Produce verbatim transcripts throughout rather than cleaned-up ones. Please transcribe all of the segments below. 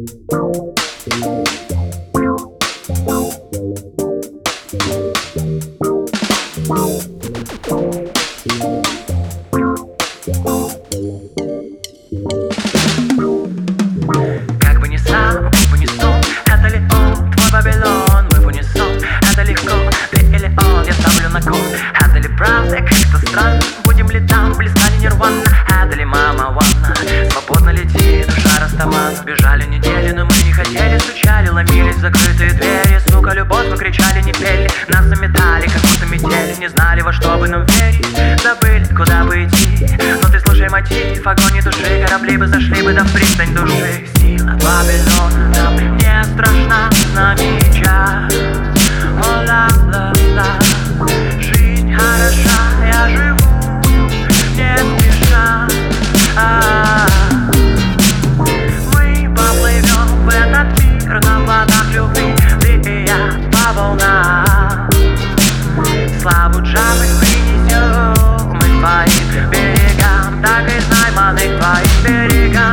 Как бы ни сам, как бы ни сон, это ли он, твой Вавилон? Мы в унисон, это легко, ты или он, я ставлю на кон. Это ли правда, как-то странно, будем ли там, близка ли нирвана? Это ли мама ванна, свободно лети, душа растаман. Бежали недели, но мы не хотели, стучали, ломились в закрытые двери. Сука, любовь, мы кричали, не пели, нас заметали, как будто метели. Не знали, во что бы нам верить, забыли, куда бы идти. Но ты слушай мотив, огонь не души, корабли бы зашли бы до в пристань души. Сила Вавилона нам не страшна, с нами час. О-ла-ла-ла, жизнь хороша, я живу не спеша. А-а-а. Мы поплывем в этот мир на плотах любви, ты и я по волнам. Славу джаза принесем мы твоим берегам, так и знай, маны к твоим берегам.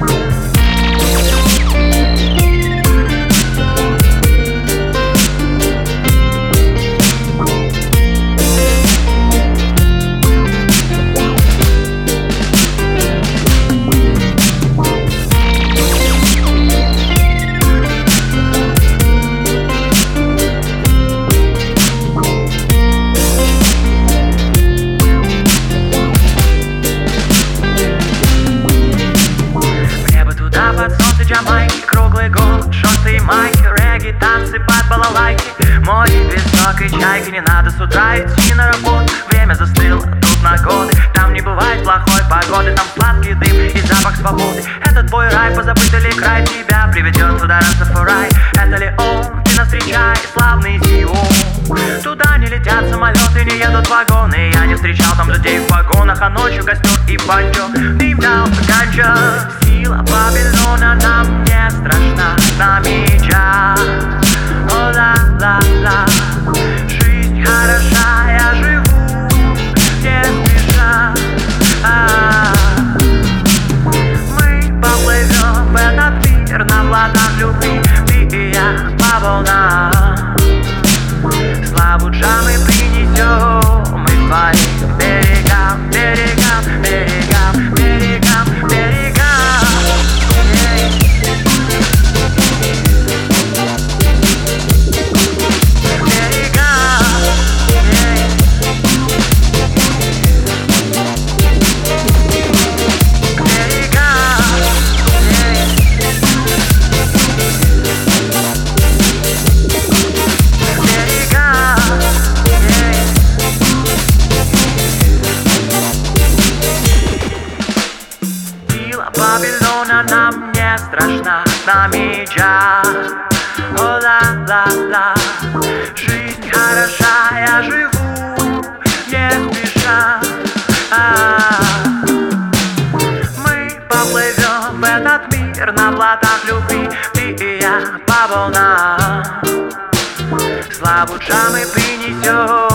Под солнце Джамайки, круглый год, шорты и майки, регги, танцы под балалайки. Море, песок и чайки, не надо с утра идти на работу. Время застыло, тут на годы, там не бывает плохой погоды. Там сладкий дым и запах свободы. Это твой рай, позабытый ли край тебя приведет туда Растафарай. Это ли он, ты нас встречай, славный Сион. Туда не летят самолеты, не едут вагоны. Я не встречал там людей в вагонах, а ночью костер и банджо. Дым дал ганджа. Сила Вавилона нам не страшна, с нами час. О-ла-ла-ла, жизнь хороша, я живу не спеша. А-а-а. Мы поплывем в этот мир на плотах любви, ты и я по волнам. Славу джамы принесем мы к твоим берегам, берегам, берегам, берегам, берегам. Вавилона нам не страшна, с нами час. О-ла-ла-ла, жизнь хороша, я живу не спеша. А-а-а. Мы поплывем в этот мир на плотах любви, ты и я по волнам. Славу джамы принесем